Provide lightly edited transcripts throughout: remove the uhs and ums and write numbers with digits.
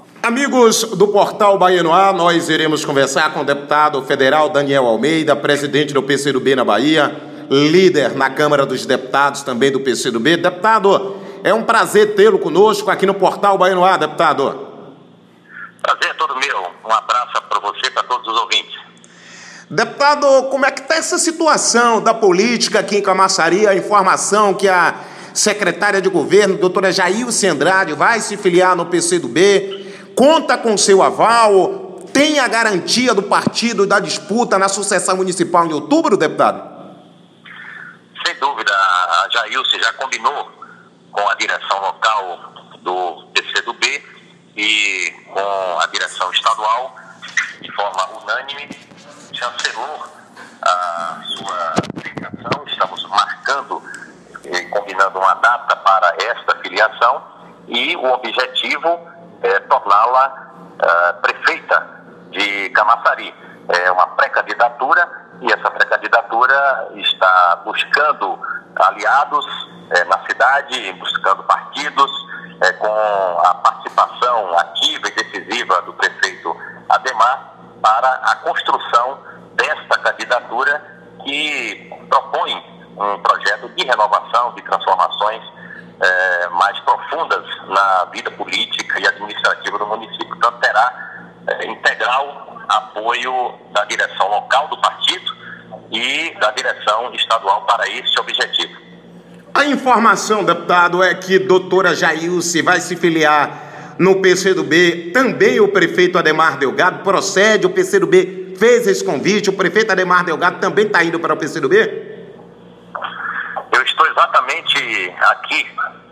Amigos do Portal Bahia no Ar, nós iremos conversar com o deputado federal Daniel Almeida, presidente do PCdoB na Bahia, líder na Câmara dos Deputados também do PCdoB. Deputado, é um prazer tê-lo conosco aqui no Portal Bahia no Ar, deputado. Prazer é todo meu. Um abraço para você e para todos os ouvintes. Deputado, como é que está essa situação da política aqui em Camaçari? A informação que a secretária de governo, doutora Jailce Andrade, vai se filiar no PCdoB, conta com seu aval, tem a garantia do partido da disputa na sucessão municipal em outubro, deputado? Sem dúvida, a Jailce já combinou com a direção local do PCdoB e com a direção estadual, de forma unânime, chancelou a sua filiação. Estamos marcando e combinando uma data para esta filiação e o objetivo é torná-la prefeita de Camaçari. É uma pré-candidatura e essa pré-candidatura está buscando aliados na cidade, buscando partidos, com a participação ativa e decisiva do prefeito Ademar para a construção desta candidatura que propõe um projeto de renovação, de transformações mais profundas na vida política e administrativa do município. Portanto, terá integral apoio da direção local do partido e da direção estadual para esse objetivo. A informação, deputado, é que doutora Jailce vai se filiar no PCdoB, também o prefeito Ademar Delgado procede, o PCdoB fez esse convite, o prefeito Ademar Delgado também está indo para o PCdoB? Eu estou exatamente aqui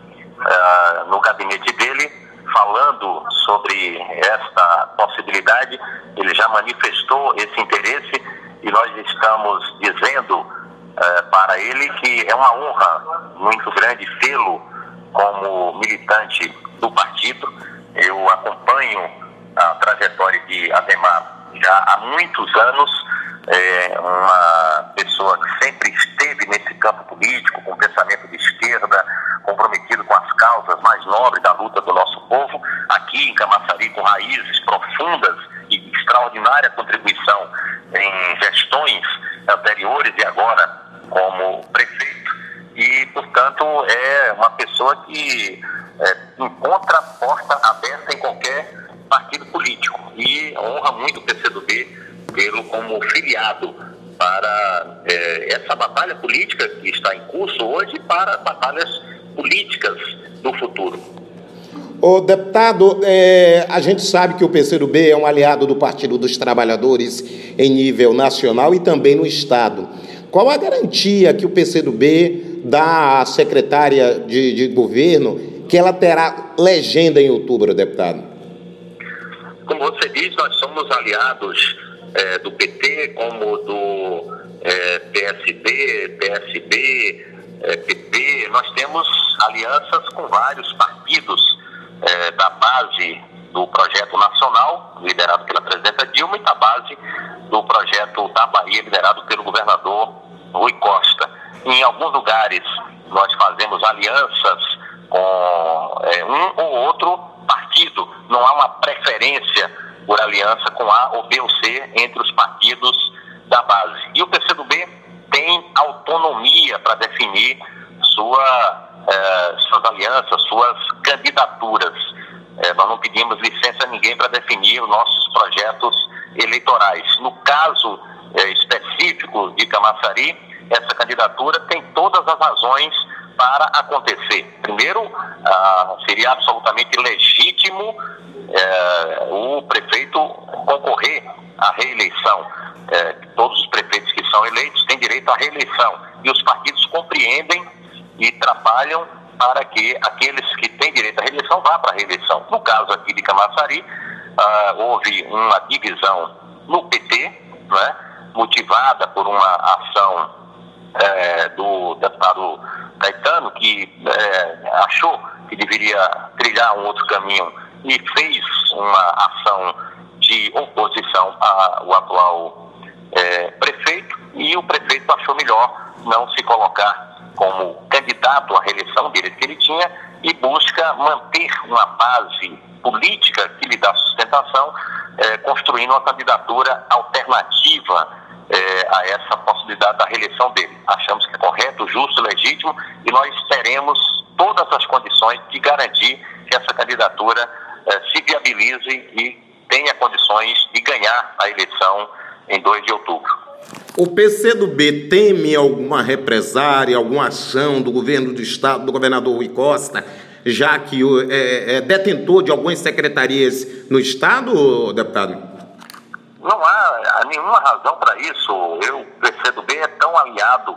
no gabinete dele falando sobre esta possibilidade. Ele já manifestou esse interesse e nós estamos dizendo para ele que é uma honra muito grande tê-lo como militante do partido. Eu acompanho a trajetória de Ademar já há muitos anos, uma pessoa que sempre esteve nesse campo político, com pensamento de esquerda, comprometido com as causas mais nobres da luta do nosso povo, aqui em Camaçari, com raízes profundas e extraordinária contribuição em gestões anteriores e agora como prefeito. E, portanto, é uma pessoa que encontra a porta aberta em qualquer partido político. E honra muito o PCdoB tê-lo como filiado para essa batalha política que está em curso hoje, para batalhas políticas do futuro. Ô, deputado, a gente sabe que o PCdoB é um aliado do Partido dos Trabalhadores em nível nacional e também no Estado. Qual a garantia que o PCdoB dá à secretária de governo que ela terá legenda em outubro, deputado? Como você diz, nós somos aliados do PT, como do PSD, PSB, PP. Nós temos alianças com vários partidos da base do projeto nacional, liderado pela presidenta Dilma, e da base do projeto da Bahia, liderado pelo governador Rui Costa. Em alguns lugares nós fazemos alianças com um ou outro partido. Não há uma preferência por aliança com A ou B ou C entre os partidos da base. E o PCdoB tem autonomia para definir suas alianças, suas candidaturas. Nós não pedimos licença a ninguém para definir os nossos projetos eleitorais. No caso específico de Camaçari, essa candidatura tem todas as razões para acontecer. Primeiro, seria absolutamente legítimo o prefeito concorrer à reeleição. Todos os prefeitos que são eleitos têm direito à reeleição. E os partidos compreendem e trabalham para que aqueles que têm direito à reeleição vá para a reeleição. No caso aqui de Camaçari, houve uma divisão no PT, né, motivada por uma ação do deputado Caetano, que achou que deveria trilhar um outro caminho e fez uma ação de oposição ao atual prefeito, e o prefeito achou melhor não se colocar como candidato à reeleição dele, que ele tinha e busca manter uma base política que lhe dá sustentação, construindo uma candidatura alternativa a essa possibilidade da reeleição dele. Achamos que é correto, justo, legítimo, e nós teremos todas as condições de garantir que essa candidatura se viabilize e tenha condições de ganhar a eleição em 2 de outubro. O PCdoB teme alguma represária, alguma ação do governo do estado, do governador Rui Costa, já que é detentor de algumas secretarias no estado, deputado? Não há nenhuma razão para isso. O PCdoB é tão aliado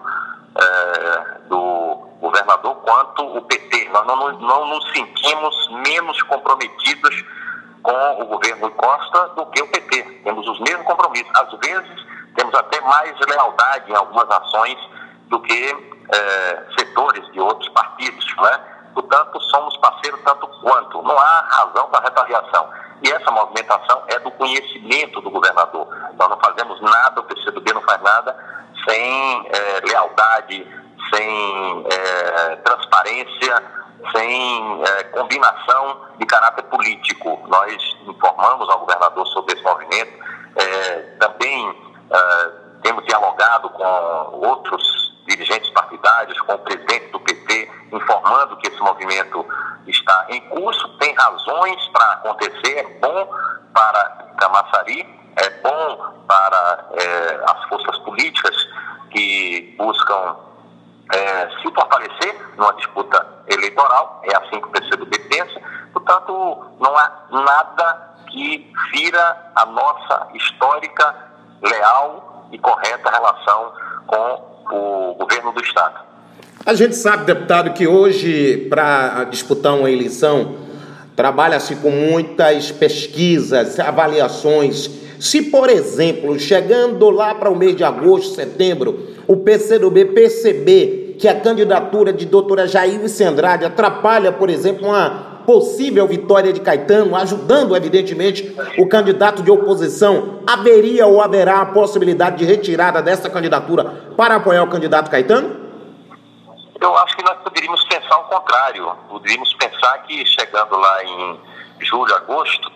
do governador quanto o PT. Nós não nos sentimos menos comprometidos com o governo Rui Costa do que o PT. Temos os mesmos compromissos. Às vezes, temos até mais lealdade em algumas ações do que setores de outros partidos, né? Portanto, somos parceiros tanto quanto. Não há razão para retaliação. E essa movimentação é do conhecimento do governador. Nós não fazemos nada, o PCdoB não faz nada sem lealdade, sem transparência, sem combinação de caráter político. Nós informamos ao governador sobre esse movimento. Também temos dialogado com outros dirigentes partidários, com o presidente do PT, informando que esse movimento está em curso, tem razões para acontecer, é bom para Camaçari, é bom para as forças políticas que buscam se fortalecer numa disputa eleitoral, é assim que o PCdoB pensa. Portanto, não há nada que fira a nossa histórica, leal e correta relação com o governo do estado. A gente sabe, deputado, que hoje, para disputar uma eleição, trabalha-se com muitas pesquisas, avaliações. Se, por exemplo, chegando lá para o mês de agosto, setembro, o PCdoB perceber que a candidatura de doutora Jailce Andrade atrapalha, por exemplo, uma possível vitória de Caetano, ajudando, evidentemente, o candidato de oposição, haveria ou haverá a possibilidade de retirada dessa candidatura para apoiar o candidato Caetano? Eu acho que nós poderíamos pensar o contrário. Poderíamos pensar que, chegando lá em julho, agosto,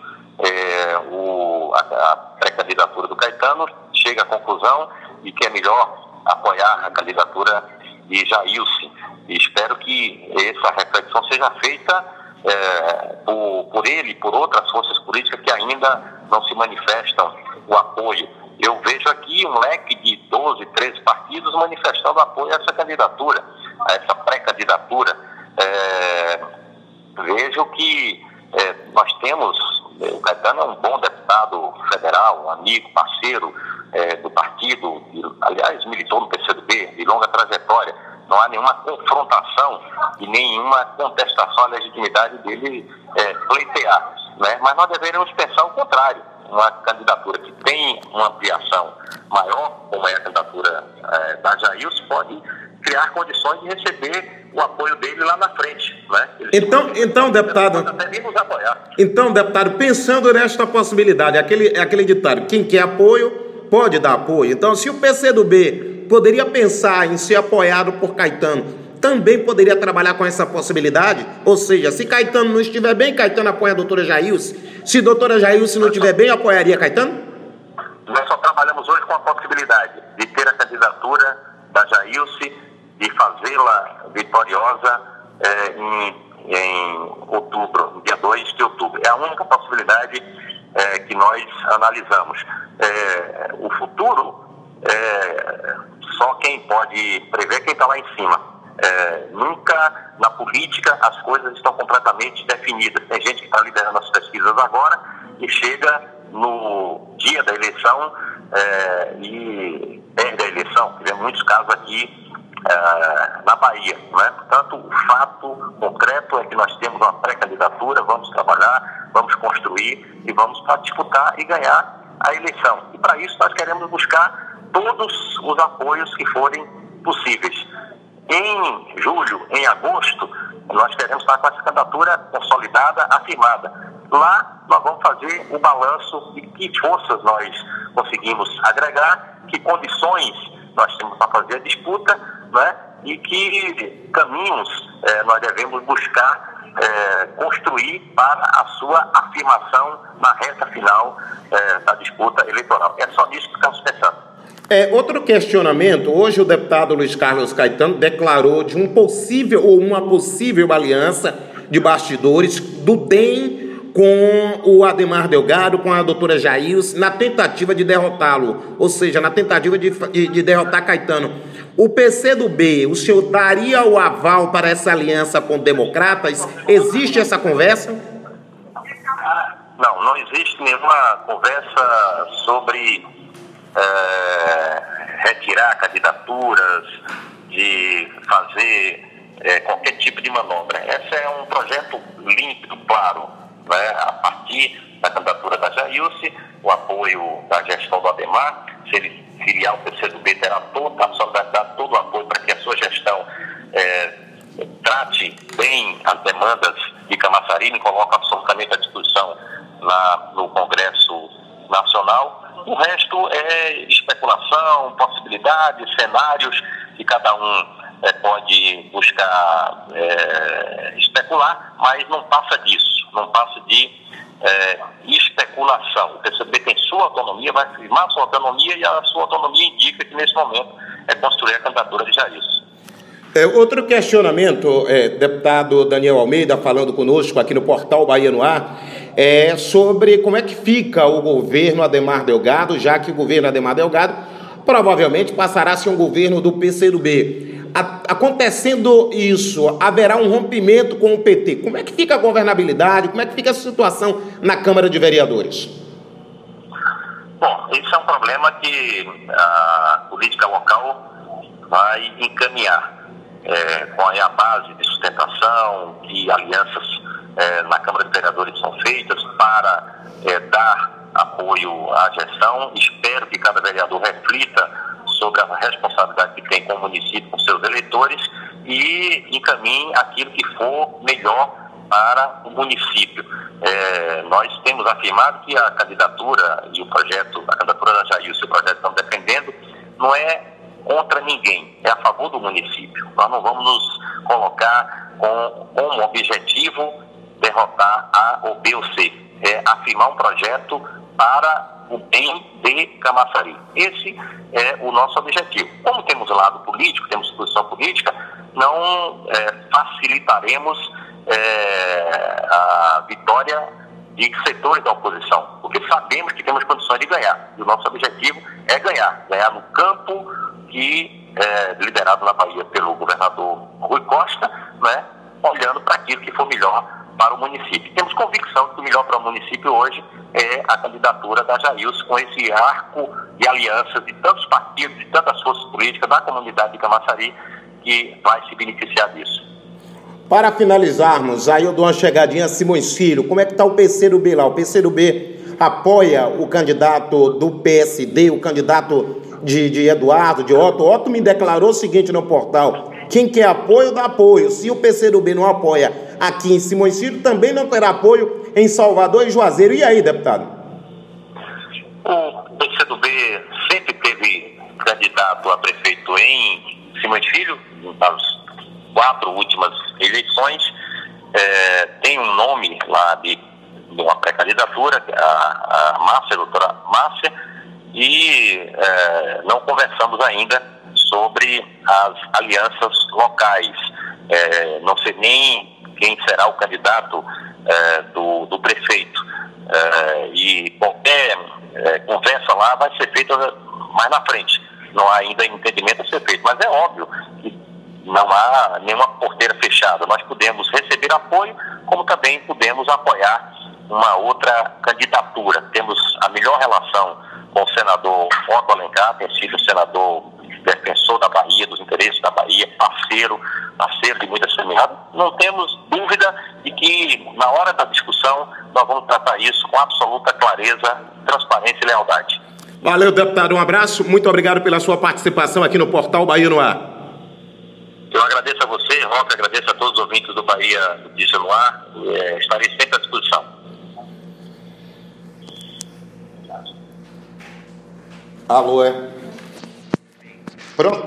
a pré-candidatura do Caetano chega à conclusão e que é melhor apoiar a candidatura de Jailce. E espero que essa reflexão seja feita por ele e por outras forças políticas que ainda não se manifestam o apoio. Eu vejo aqui um leque de 12, 13 partidos manifestando apoio a essa candidatura, a essa pré-candidatura. Vejo que nós temos, o Caetano é um bom deputado federal, um amigo, parceiro do partido, aliás, militou no PCdoB, de longa trajetória. Não há nenhuma confrontação e nenhuma contestação à legitimidade dele pleitear, né? Mas nós deveríamos pensar o contrário. Uma candidatura que tem uma ampliação maior, como é a candidatura da Jailce, pode criar condições de receber o apoio dele lá na frente, né? Então, deputado, devemos apoiar. Então, deputado, pensando nesta possibilidade, aquele ditado, quem quer apoio pode dar apoio. Então, se o PCdoB poderia pensar em ser apoiado por Caetano, também poderia trabalhar com essa possibilidade? Ou seja, se Caetano não estiver bem, Caetano apoia a doutora Jailce. Se a doutora Jailce não estiver bem, apoiaria Caetano? Nós só trabalhamos hoje com a possibilidade de ter a candidatura da Jailce, de fazê-la vitoriosa em outubro, no dia 2 de outubro. É a única possibilidade que nós analisamos. O futuro, só quem pode prever é quem está lá em cima. Nunca na política as coisas estão completamente definidas. Tem gente que está liderando as pesquisas agora e chega no dia da eleição e perde a eleição. Tivemos muitos casos aqui na Bahia, né? Portanto, o fato concreto é que nós temos uma pré-candidatura, vamos trabalhar, vamos construir e vamos para disputar e ganhar a eleição. E para isso nós queremos buscar todos os apoios que forem possíveis. Em julho, em agosto, nós queremos estar com essa candidatura consolidada, afirmada. Lá nós vamos fazer o balanço de que forças nós conseguimos agregar, que condições nós temos para fazer a disputa, né? E que caminhos nós devemos buscar construir para a sua afirmação na reta final da disputa eleitoral. É só nisso que estamos pensando. Outro questionamento, hoje o deputado Luiz Carlos Caetano declarou de uma possível aliança de bastidores do DEM com o Ademar Delgado, com a doutora Jailson, na tentativa de derrotá-lo, ou seja, na tentativa de derrotar Caetano. O PCdoB, o senhor daria o aval para essa aliança com democratas? Existe essa conversa? Não existe nenhuma conversa sobre retirar candidaturas, de fazer qualquer tipo de manobra. Esse é um projeto límpido, claro, né? A partir da candidatura da Jailson, o apoio da gestão do Ademar. Se ele filiar o PCdoB, terá toda a solidariedade, todo o apoio para que a sua gestão trate bem as demandas de Camaçari e coloque absolutamente à discussão no Congresso Nacional. O resto é especulação, possibilidades, cenários que cada um pode buscar especular, mas não passa disso, não passa de especulação. O PCdoB tem sua autonomia, vai firmar sua autonomia e a sua autonomia indica que nesse momento é construir a candidatura de Jailson. Outro questionamento, deputado Daniel Almeida falando conosco aqui no portal Bahia no Ar, sobre como é que fica o governo Ademar Delgado, já que o governo Ademar Delgado provavelmente passará a ser um governo do PCdoB. Acontecendo isso, haverá um rompimento com o PT. Como é que fica a governabilidade, como é que fica a situação na Câmara de Vereadores? Bom, esse é um problema que a política local vai encaminhar. Com a base de sustentação, que alianças na Câmara de Vereadores são feitas para dar apoio à gestão. Espero que cada vereador reflita sobre a responsabilidade que tem com o município, com seus eleitores, e encaminhe aquilo que for melhor para o município. Nós temos afirmado que a candidatura e o projeto, a candidatura da Jailson e o projeto que estamos defendendo, não é contra ninguém, é a favor do município. Nós não vamos nos colocar como objetivo derrotar A ou B ou C. É afirmar um projeto para o bem de Camaçari. Esse é o nosso objetivo. Como temos lado político, temos posição política, não facilitaremos a vitória de setores da oposição, porque sabemos que temos condições de ganhar. E o nosso objetivo é ganhar no campo que liderado na Bahia pelo governador Rui Costa, né, olhando para aquilo que for melhor para o município. Temos convicção que o melhor para o município hoje é a candidatura da Jailson, com esse arco de alianças de tantos partidos, de tantas forças políticas da comunidade de Camaçari, que vai se beneficiar disso. Para finalizarmos, aí eu dou uma chegadinha a Simões Filho. Como é que está o PCdoB lá? O PCdoB apoia o candidato do PSD, o candidato de Eduardo, de Otto. Otto me declarou o seguinte no portal: quem quer apoio, dá apoio. Se o PCdoB não apoia aqui em Simões Filho, também não terá apoio em Salvador e Juazeiro. E aí, deputado? O PCdoB sempre teve candidato a prefeito em Simões Filho, nas 4 últimas eleições. Tem um nome lá de uma pré-candidatura, a Márcia, a doutora Márcia, e não conversamos ainda sobre as alianças locais. Não sei nem quem será o candidato do prefeito. E qualquer conversa lá vai ser feita mais na frente. Não há ainda entendimento a ser feito, mas é óbvio que não há nenhuma porteira fechada. Nós podemos receber apoio, como também podemos apoiar uma outra candidatura. Temos a melhor relação com o senador Otto Alencar, tem sido senador defensor da Bahia, dos interesses da Bahia, parceiro de muitas famílias. Não temos dúvida de que, na hora da discussão, nós vamos tratar isso com absoluta clareza, transparência e lealdade. Valeu, deputado. Um abraço. Muito obrigado pela sua participação aqui no portal Bahia no Ar. Eu agradeço a você, Roque, agradeço a todos os ouvintes do Bahia Notícia no Ar. Estarei sempre à disposição. Alô, Pronto.